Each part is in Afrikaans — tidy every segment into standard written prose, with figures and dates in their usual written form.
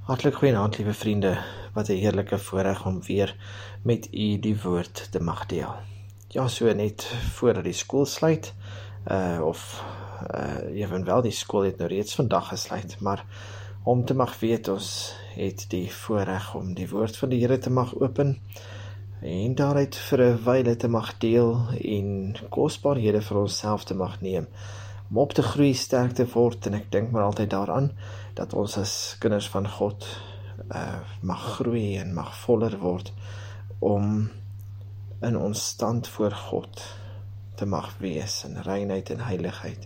Hartlik goeienaand, liewe vriende, wat 'n heerlike voorreg om weer met u die woord te mag deel. Ja, so net voordat die skool sluit, evenwel die skool het nou reeds vandag gesluit, maar om te mag weet, ons het die voorreg om die woord van die Here te mag open, en daaruit vir 'n wyle te mag deel, en kosbaarhede vir onsself te mag neem, om op te groei, sterk te word, en ek dink maar altyd daaraan, dat ons as kinders van God mag groei en mag voller word, om in ons stand voor God te mag wees, in reinheid en heiligheid,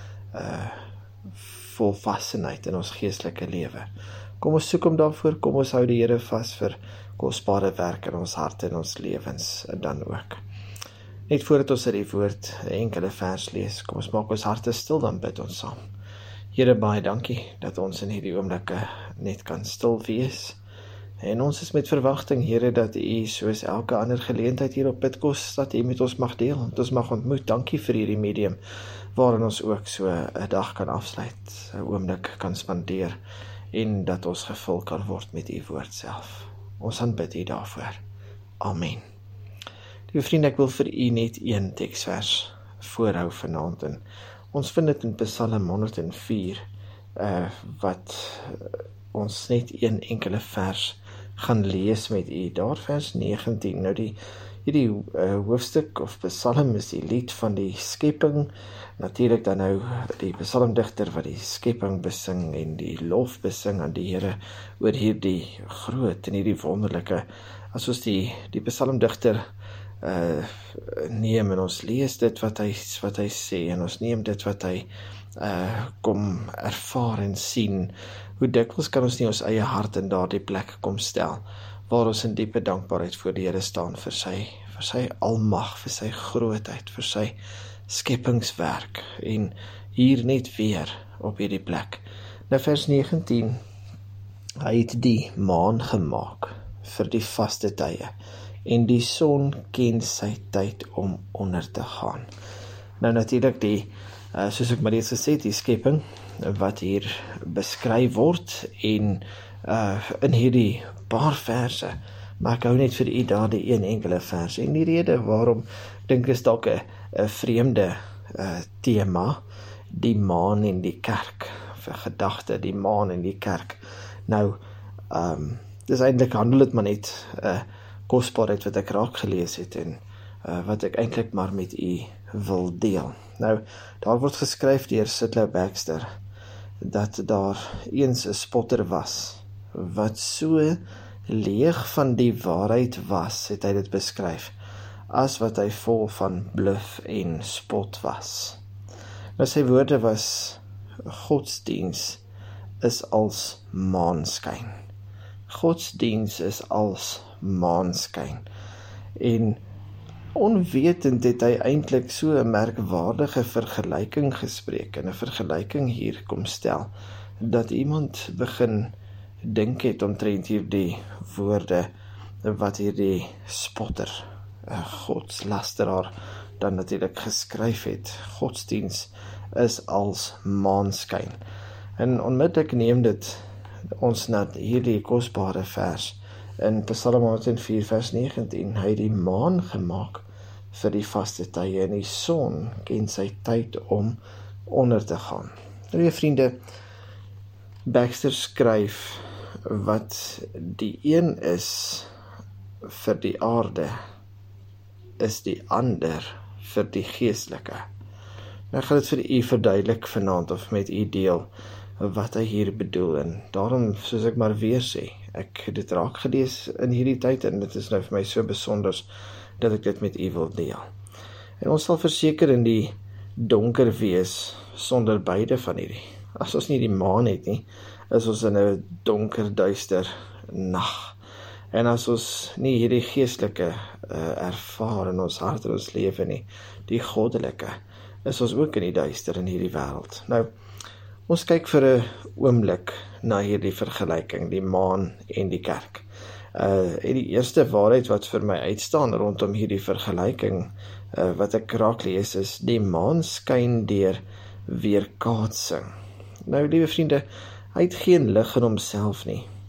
volwassenheid in ons geestelike lewe. Kom ons soek hom daarvoor, kom ons hou die Here vas vir kosbare werk in ons harte en ons lewens, en dan ook. Net voordat ons uit die woord 'n enkele vers lees, kom ons maak ons harte stil, dan bid ons saam. Here, baie dankie dat ons in hierdie oomblikke net kan stil wees. En ons is met verwagting, Here, dat U soos elke ander geleentheid hier op Bidkos, dat U met ons mag deel, dat ons mag ontmoet. Dankie vir hierdie medium, waarin ons ook so 'n dag kan afsluit, 'n oomblik kan spandeer, en dat ons gevul kan word met U woord self. Ons aanbid U daarvoor. Amen. Liewe vriende, ek wil vir U net een teksvers voorhou vanaand, en ons vind dit in Psalm 104, wat ons net een enkele vers gaan lees met U, daar vers 19. Nou hierdie hoofstuk of psalm is die lied van die skepping, natuurlik dan nou die psalmdigter wat die skepping besing en die lof besing aan die Here oor hierdie groot en hierdie wonderlike, as ons die psalmdigter neem en ons lees dit wat hy sê, en ons neem dit wat hy kom ervaar en sien, hoe dikwels kan ons nie ons eie hart in daardie plek kom stel, waar ons in diepe dankbaarheid voor die Here staan vir sy almag, vir sy grootheid, vir sy skepingswerk, en hier net weer op hierdie plek. Nou vers 19, hy het die maan gemaak vir die vaste tye, en die son ken sy tyd om onder te gaan. Nou natuurlik soos ek maar reeds gesê het, die skepping wat hier beskryf word, en in hierdie paar verse, maar ek hou net vir u daar die een enkele vers, en die rede waarom, dink is dalk 'n vreemde tema, die maan en die kerk, vir gedagte, die maan en die kerk. Nou, dis eintlik handel dit maar net kosbaarheid wat ek raak gelees het, en wat ek eintlik maar met u wil deel. Nou, daar word geskryf deur Sydlow Baxter, dat daar eens 'n spotter was, wat so leeg van die waarheid was, het hy dit beskryf, as wat hy vol van bluf en spot was. Nou, sy woorde was, godsdiens is als maanskyn. Godsdiens is als maanskyn. En onwetend het hy eintlik so 'n merkwaardige vergelyking gespreek, en 'n vergelyking hier kom stel, dat iemand begin dink het omtrent hierdie woorde, wat hierdie spotter, godslasteraar, dan natuurlik geskryf het. Godsdiens is als maanskyn. En onmiddellik neem dit ons na hierdie kosbare vers, in Psalm 104 vers 19, hy het die maan gemaak vir die vaste tye, en die son ken sy tyd om onder te gaan. Nou, vriende, Baxter skryf, wat die een is vir die aarde, is die ander vir die geestelike. Nou, ek gaan dit vir u verduidelik vanaand, of met u deel, wat hy hier bedoel, en daarom, soos ek maar weer sê, ek het dit raak gelees in hierdie tyd, en dit is nou vir my so besonder, dat ek dit met u wil deel. En ons sal verseker in die donker wees, sonder beide van hierdie. As ons nie die maan het nie, is ons in 'n donker, duister nag. En as ons nie hierdie geestelike ervaar in ons hart en ons lewe nie, die goddelike, is ons ook in die duister in hierdie wêreld. Nou, ons kyk vir 'n oomblik na hierdie vergelyking, die maan en die kerk. En die eerste waarheid wat vir my uitstaan rondom hierdie vergelyking, wat ek raak lees, is die maan skyn deur weerkaatsing. Nou, liewe vriende, hy het geen lig in homself nie.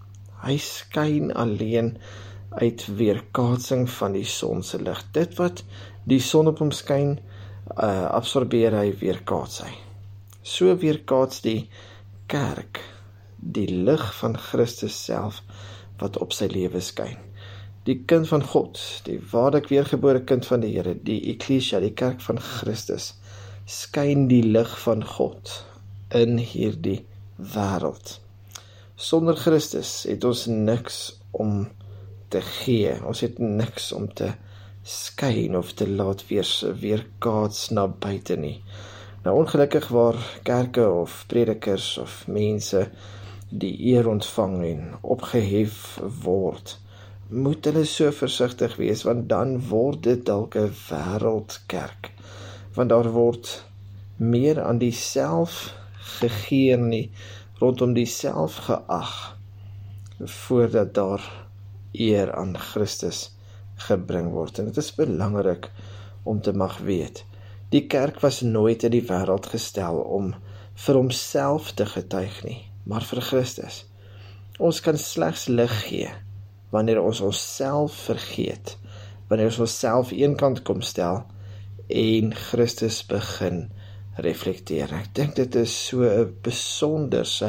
Hy skyn alleen uit weerkaatsing van die son se lig. Dit wat die son op hom skyn, absorbeer hy, weerkaats hy. So weerkaats die kerk die lig van Christus self wat op sy lewe skyn. Die kind van God, die waarlik weergebore kind van die Here, die Ekklesia, die kerk van Christus, skyn die lig van God in hierdie wêreld. Sonder Christus het ons niks om te gee, ons het niks om te skyn of te laat weerkaats na buite nie. Nou ongelukkig waar kerke of predikers of mense die eer ontvang en opgehef word, moet hulle so versigtig wees, want dan word dit dalk 'n wêreldkerk, want daar word meer aan die self gegee nie, rondom die self geag, voordat daar eer aan Christus gebring word. En dit is belangrik om te mag weet, die kerk was nooit in die wêreld gestel om vir homself te getuig nie, maar vir Christus. Ons kan slegs lig gee, wanneer ons onsself vergeet, wanneer ons onsself eenkant kom stel, en Christus begin reflekteer. Ek dink dit is so 'n besonderse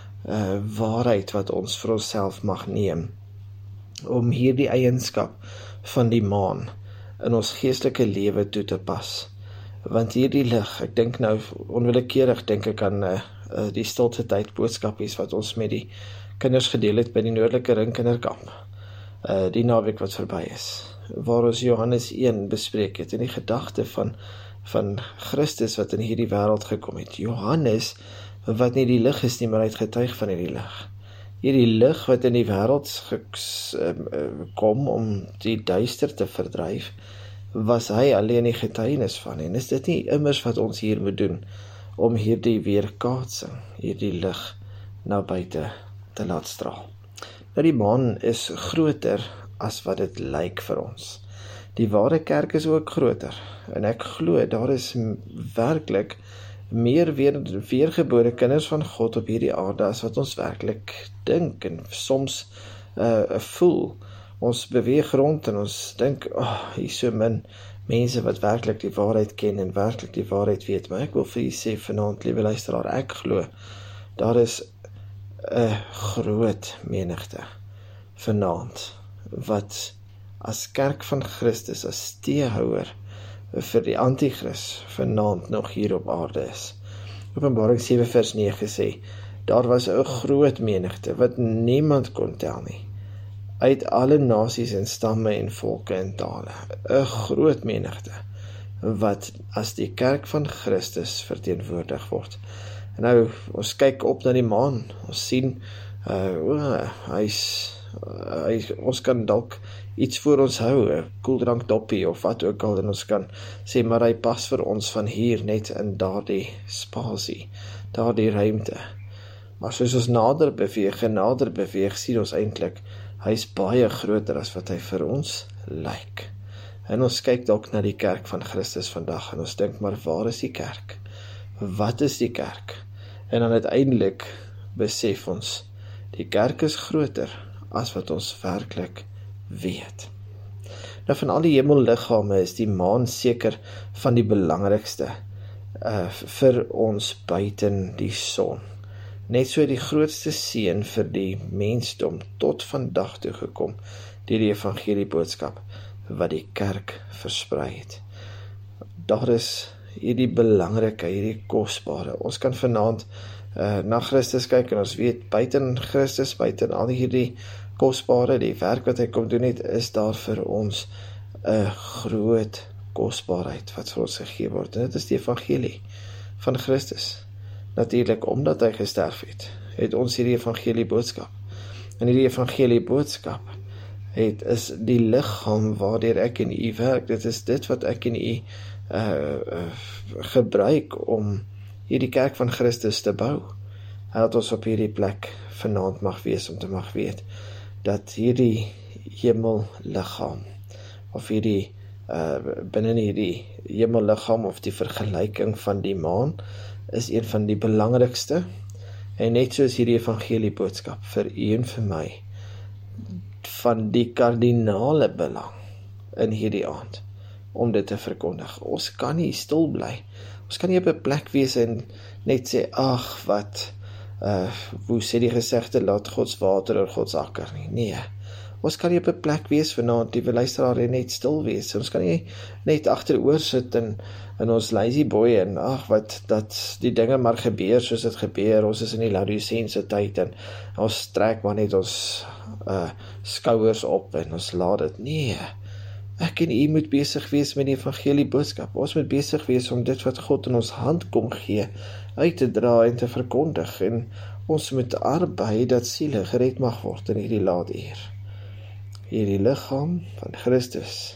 waarheid wat ons vir onsself mag neem, om hierdie eienskap van die maan in ons geestelike lewe toe te pas. Want hierdie lig, ek dink nou onwillekeurig dink ek aan die stilte tyd boodskapies wat ons met die kinders gedeel het by die Noordelike Ring Kinderkamp, die naweek wat verby is, waar ons Johannes 1 bespreek het, en die gedagte van Christus wat in hierdie wêreld gekom het. Johannes, wat nie die lig is nie, maar hy het getuig van hierdie lig. Hierdie lig wat in die wêreld kom om die duister te verdryf, was hy alleen die getuienis van. En is dit nie immers wat ons hier moet doen, om hierdie weerkaatsing, hierdie lig na buite te laat straal. Nou die maan is groter as wat dit lyk vir ons. Die ware kerk is ook groter, en ek glo, daar is werklik meer weergebore kinders van God op hierdie aarde, as wat ons werklik dink, en soms voel. Ons beweeg rond, en ons dink, hier is so min mense wat werklik die waarheid ken, en werklik die waarheid weet, maar ek wil vir julle sê vanaand, liewe luisteraar, ek glo, daar is 'n groot menigte vanaand, wat as kerk van Christus, as steehouer vir die antichrist vanaand nog hier op aarde is. Openbaring 7 vers 9 sê, daar was 'n groot menigte, wat niemand kon tel nie, uit alle nasies en stamme en volke en tale, 'n groot menigte, wat as die kerk van Christus verteenwoordig word. En nou, ons kyk op na die maan, ons sien, ons kan dalk iets voor ons hou, 'n koeldrank doppie of wat ook al, en ons kan sê, maar hy pas vir ons van hier net in daardie spasie, daardie ruimte. Maar soos ons nader beweeg, sien ons eintlik, hy is baie groter as wat hy vir ons lyk. En ons kyk dalk na die kerk van Christus vandag, en ons dink, maar waar is die kerk? Wat is die kerk? En dan uiteindelik besef ons, die kerk is groter as wat ons werklik weet. Nou van al die hemelliggame is die maan seker van die belangrikste vir ons buiten die son. Net so die grootste seën vir die mensdom tot vandag toe gekom, deur die evangelie boodskap wat die kerk versprei het. Daar is hierdie belangrike, hierdie kosbare. Ons kan vanaand na Christus kyk, en ons weet, buiten Christus, buiten al hierdie kosbare, die werk wat hy kom doen het, is daar vir ons 'n groot kosbaarheid wat vir ons gegee word. En dit is die evangelie van Christus. Natuurlik, omdat hy gesterf het ons hierdie evangelie boodskap. En hierdie evangelie boodskap is die liggaam waardeur ek en u werk. Dit is dit wat ek en u gebruik om hierdie kerk van Christus te bou. Hy het ons op hierdie plek vanaand mag wees, om te mag weet, dat hierdie hemelliggaam, of hierdie, binne hierdie hemelliggaam, of die vergelyking van die maan, is een van die belangrikste, en net soos hierdie evangelie boodskap vir u en vir my, van die kardinale belang in hierdie aand, om dit te verkondig. Ons kan nie stil bly. Ons kan nie op 'n plek wees en net sê, ag, wat, hoe sê die gesegde, laat Gods water oor Gods akker nie. Nee, ons kan nie op 'n plek wees vanaand, liewe luisteraar, en net stil wees. Ons kan nie net agteroor sit in ons lazy boy en ag, wat, dat die dinge maar gebeur soos dit gebeur. Ons is in die Laodicense tyd en ons trek maar net ons skouers op en ons laat dit. Nee, ek en u moet besig wees met die evangelie boodskap. Ons moet besig wees om dit wat God in ons hand kom gee, uit te dra en te verkondig. En ons moet arbei dat siele gered mag word in hierdie late uur. Hierdie liggaam van Christus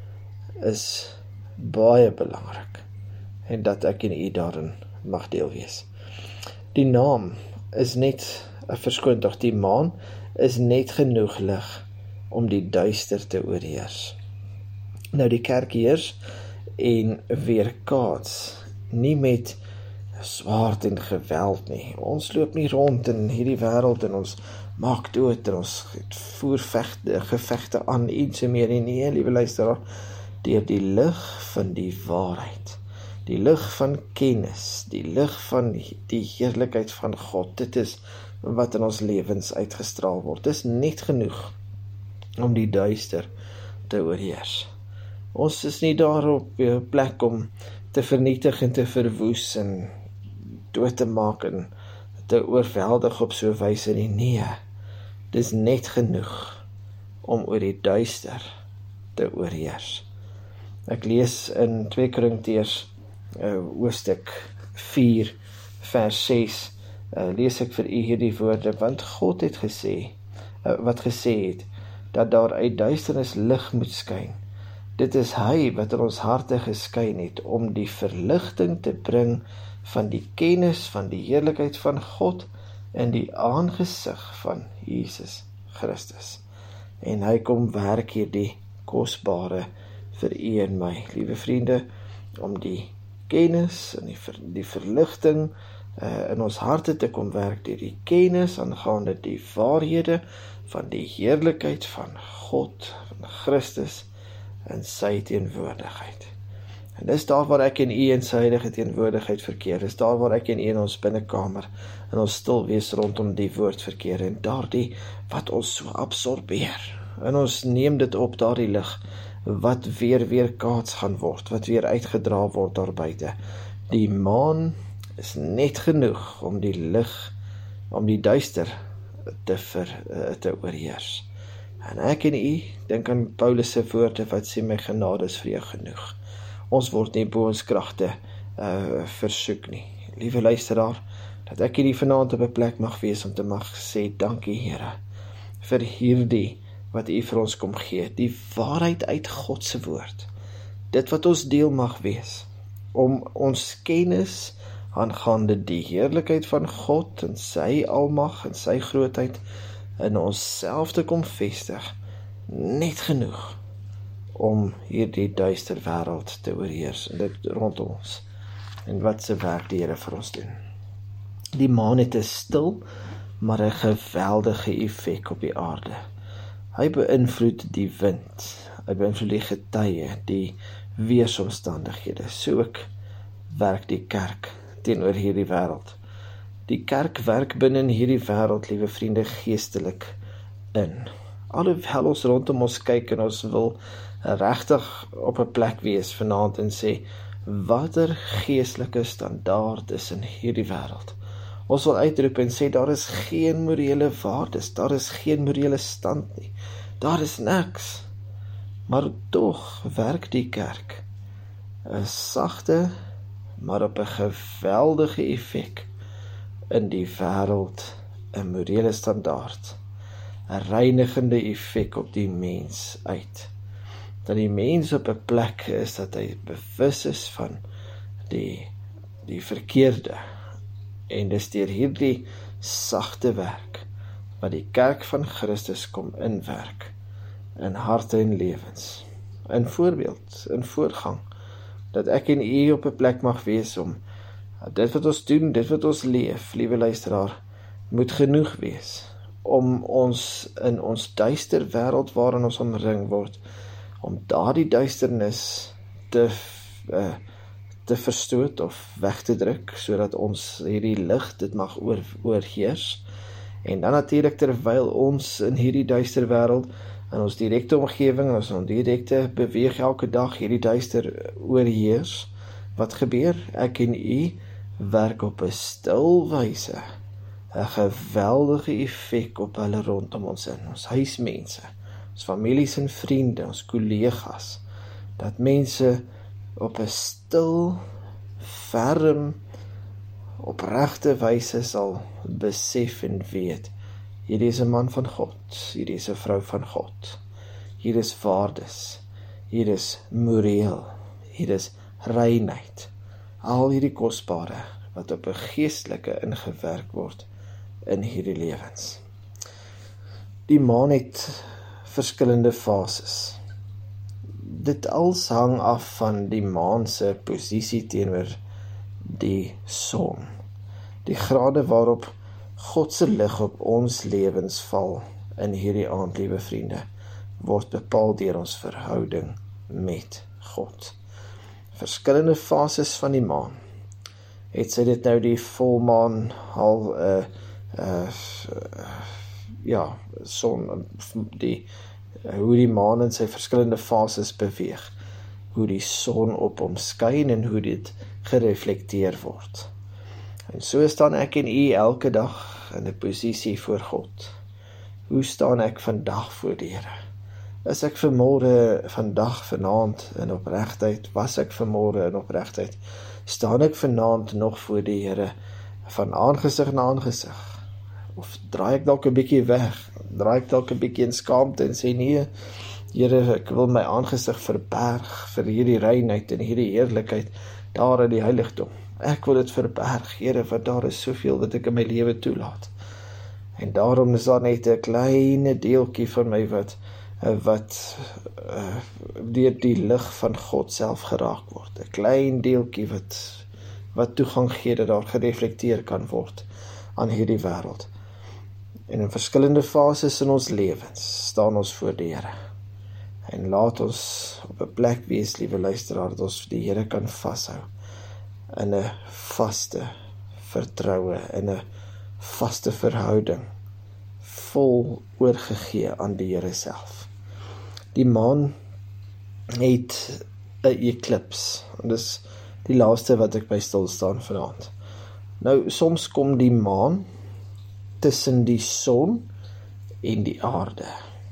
is baie belangrik, en dat ek en u daarin mag deel wees. Die naam is net, verskoon tog, die maan is net genoeg lig om die duister te oorheers. Nou, die kerk heers en weerkaats, nie met swaard en geweld nie. Ons loop nie rond in hierdie wêreld en ons maak dood en ons voer gevegte aan iets en meer. Nee, liewe luisteraar, deur die lig van die waarheid, die lig van kennis, die lig van die heerlikheid van God, dit is wat in ons lewens uitgestraal word. Dit is net genoeg om die duister te oorheers. Ons is nie daar op 'n plek om te vernietig en te verwoes en dood te maak en te oorweldig op so 'n wyse nie. Nee, dis net genoeg om oor die duister te oorheers. Ek lees in 2 Korintiërs hoofstuk 4 vers 6, lees ek vir u hierdie woorde, want God het gesê, wat gesê het, dat daar uit duisternis lig moet skyn. Dit is hy wat in ons harte geskyn het, om die verligting te bring van die kennis van die heerlikheid van God en die aangesig van Jesus Christus. En hy kom werk hierdie kosbare vir u en my, liewe vriende, om die kennis en die verligting in ons harte te kom werk, deur die kennis aangaande die waarhede van die heerlikheid van God, van Christus en sy teenwoordigheid. En dis daar waar ek en u in sy heilige teenwoordigheid verkeer, dis daar waar ek en u in ons binnekamer, in ons stil wees rondom die woord verkeer, en daardie wat ons so absorbeer, en ons neem dit op, daardie lig, wat weer kaats gaan word, wat weer uitgedra word daar buite. Die maan is net genoeg om die lig, om die duister te oorheers. En ek en u, dink aan Paulus se woorde wat sê, my genade is vir jou genoeg. Ons word nie bo ons kragte versoek nie. Liewe luisteraar, dat ek hierdie vanaand op 'n plek mag wees om te mag sê, dankie Here, vir hierdie wat u vir ons kom gee, die waarheid uit God se woord, dit wat ons deel mag wees, om ons kennis aangaande die heerlikheid van God en sy almag en sy grootheid in onsself te kom vestig, net genoeg om hierdie duister wêreld te oorheers, en dit rondom ons, en wat se werk die Here vir ons doen. Die maan het 'n stil, maar 'n geweldige effek op die aarde. Hy beïnvloed die wind, hy beïnvloed die getye, die weeromstandighede, so ook werk die kerk teenoor hierdie wêreld. Die kerk werk binne in hierdie wêreld, liewe vriende, geestelik in. Alhoewel ons rondom ons kyk en ons wil regtig op 'n plek wees vanaand en sê, watter geestelike standaard is in hierdie wêreld. Ons wil uitroep en sê, daar is geen morele waardes, daar is geen morele stand nie, daar is niks. Maar tog werk die kerk 'n sagte, maar op 'n geweldige effek in die wêreld, 'n morele standaard, 'n reinigende effek op die mens uit. Dat die mens op 'n plek is dat hy bewus is van die verkeerde, en dis deur hierdie sagte werk wat die kerk van Christus kom inwerk in harte en lewens, in voorbeeld, in voorgang, dat ek en u op 'n plek mag wees om dit wat ons doen, dit wat ons leef, liewe luisteraar, moet genoeg wees om ons in ons duister wêreld waarin ons omring word, om daardie duisternis te verstoot of weg te druk, sodat ons hierdie lig dit mag oorheers. En dan natuurlik terwyl ons in hierdie duister wêreld, in ons direkte omgewing, ons ondirekte beweeg elke dag hierdie duister oorheers, wat gebeur? Ek en u werk op 'n stil wyse 'n geweldige effek op hulle rondom ons in, ons huismense, ons families en vriende, ons kollegas, dat mense op 'n stil, ferm, opregte wyse sal besef en weet, hierdie is 'n man van God, hierdie is 'n vrou van God, hier is waardes, hier is moreel, hier is reinheid, al hierdie kosbare wat op 'n geestelike ingewerk word in hierdie lewens. Die maan het verskillende fases. Dit als hang af van die maan se posisie teenoor die son. Die grade waarop God se lig op ons lewens val in hierdie aand, liewe vriende, word bepaal deur ons verhouding met God. Verskillende fases van die maan. Het sy dit nou die volmaan al hoe die maan in sy verskillende fases beweeg, hoe die son op hom skyn en hoe dit gereflekteer word. En so staan ek en u elke dag in 'n posisie voor God. Hoe staan ek vandag voor die Here? Is ek vanaand in opregtheid? Was ek vanmôre in opregtheid? Staan ek vanaand nog voor die Here van aangesig na aangesig? Of draai ek dalk 'n bietjie weg? Draai ek dalk 'n bietjie in skaamte en sê nee, Here, ek wil my aangesig verberg vir hierdie reinheid en hierdie heerlikheid daar in die heiligdom. Ek wil dit verberg, Here, want daar is soveel wat ek in my lewe toelaat. En daarom is daar net 'n klein deeltjie van my wat deur die lig van God self geraak word. 'n Klein deeltjie wat toegang gee dat daar gereflekteer kan word aan hierdie wêreld. En in verskillende fases in ons lewens staan ons voor die Here. En laat ons op 'n plek wees, liewe luisteraar, dat ons die Here kan vashou in 'n vaste vertroue, in 'n vaste verhouding, vol oorgegee aan die Here self. Die maan het 'n eklips, en dis die laaste wat ek by stil staan vanaand. Nou, soms kom die maan tussen die son en die aarde.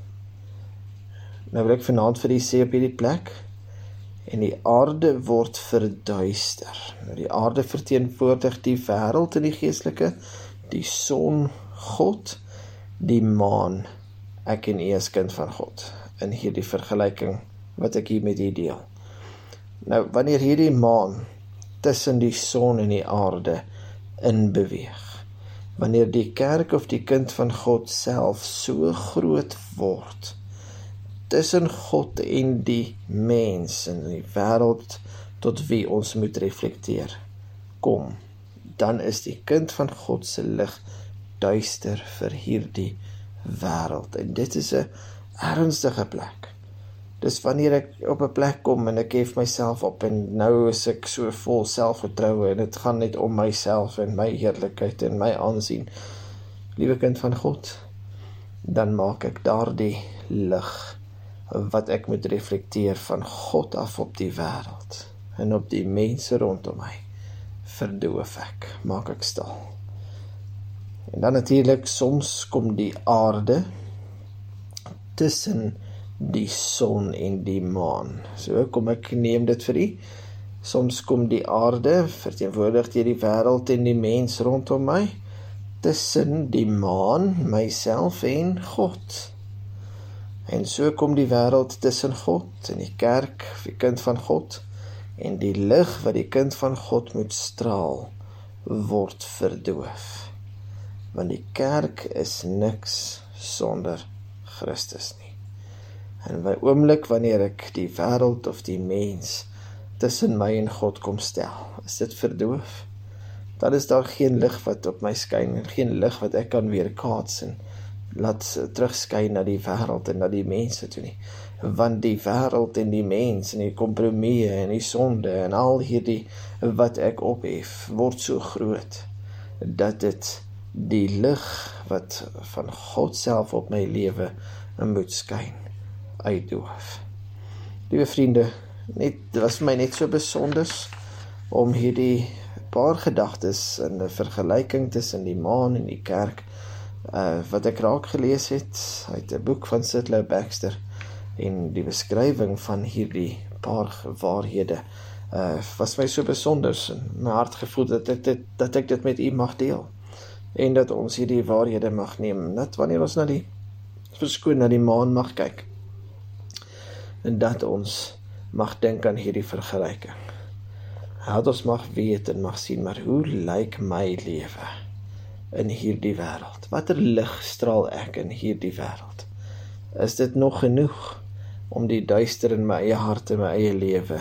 Nou wil ek vanaand vir u sê op hierdie plek, en die aarde word verduister. Nou, die aarde verteenwoordig die wêreld in die geestelike, die son God, die maan, ek en u as kind van God, in hierdie vergelyking wat ek hier met u deel. Nou, wanneer hierdie maan tussen die son en die aarde inbeweeg, wanneer die kerk of die kind van God self so groot word, tussen God en die mens en die wêreld tot wie ons moet reflekteer, kom, dan is die kind van God se lig duister vir hierdie wêreld. En dit is 'n ernstige plek. Dis wanneer ek op 'n plek kom en ek hef myself op en nou is ek so vol selfvertroue en dit gaan net om myself en my heerlikheid en my aansien. Liewe kind van God, dan maak ek daardie lig wat ek moet reflekteer van God af op die wêreld en op die mense rondom my, verdoof ek, maak ek stil. En dan natuurlik, soms kom die aarde tussen die son en die maan. So kom ek neem dit vir u. Soms kom die aarde, verteenwoordig deur die wêreld en die mens rondom my, tussen die maan, myself en God. En so kom die wêreld tussen God en die kerk, die kind van God, en die lig wat die kind van God moet straal, word verdoof. Want die kerk is niks sonder Christus nie. En by oomblik wanneer ek die wêreld of die mens tussen my en God kom stel, is dit verdoof. Dan is daar geen lig wat op my skyn en geen lig wat ek kan weerkaats en laat terugskyn na die wêreld en na die mense toe nie. Want die wêreld en die mens en die kompromieë en die sonde en al hierdie wat ek ophef, word so groot, dat dit die lig wat van God self op my lewe moet skyn, uitdoof. Liewe vriende, dit was vir my net so besonders om hierdie paar gedagtes in 'n vergelyking tussen die maan en die kerk, wat ek raak gelees het uit 'n boek van Sidlow Baxter, en die beskrywing van hierdie paar waarhede was my so besonders in my hart gevoel dat ek dit met u mag deel, en dat ons hierdie waarhede mag neem, dat wanneer ons na die maan mag kyk, en dat ons mag dink aan hierdie vergelyking, dat ons mag weet en mag sien, maar hoe lyk my lewe in hierdie wêreld? Watter lig straal ek in hierdie wêreld? Is dit nog genoeg om die duister in my eie hart en my eie lewe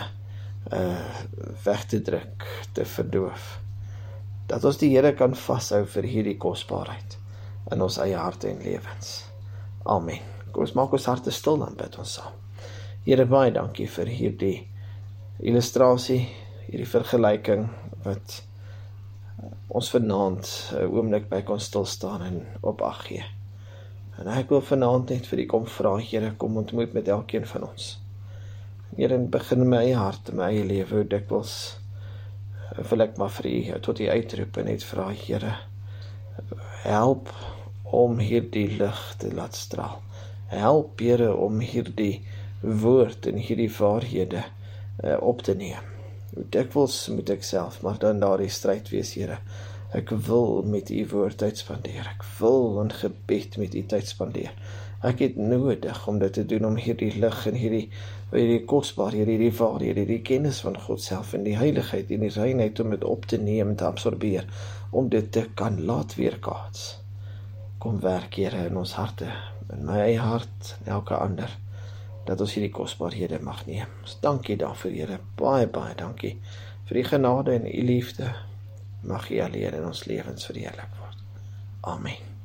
weg te druk, te verdoof? Dat ons die Here kan vashou vir hierdie kosbaarheid in ons eie harte en lewens. Amen. Kom ons maak ons harte stil, dan bid ons saam. Here, baie dankie vir hierdie illustrasie, hierdie vergelyking wat ons vanaand 'n oomblik by kon stil staan en op ag gee. En ek wil vanaand net vir u kom vra, Here, kom ontmoet met elkeen van ons. Here, begin in my eie hart, in my eie lewe, hoe dikwels wil ek maar vir u tot u uitroep en net vra, Here, help om hierdie lig te laat straal. Help, Here, om hierdie woord en hierdie waarhede op te neem. Hoe dikwels moet ek self maar dan daardie stryd wees, Here. Ek wil met u woord tyd spandeer. Ek wil in gebed met u tyd spandeer. Ek het nodig om dit te doen, om hierdie lig en hierdie kosbaarheid, hierdie waarheid, hierdie kennis van God self en die heiligheid en die reinheid om dit op te neem, te absorbeer, om dit te kan laat weerkaats. Kom werk, Here, in ons harte, in my eie hart en elke ander, dat ons hierdie kosbaarhede mag neem. Ons dankie daarvoor, Here, baie, baie dankie vir die genade en u liefde. Mag u alleen in ons lewens verheerlik word. Amen.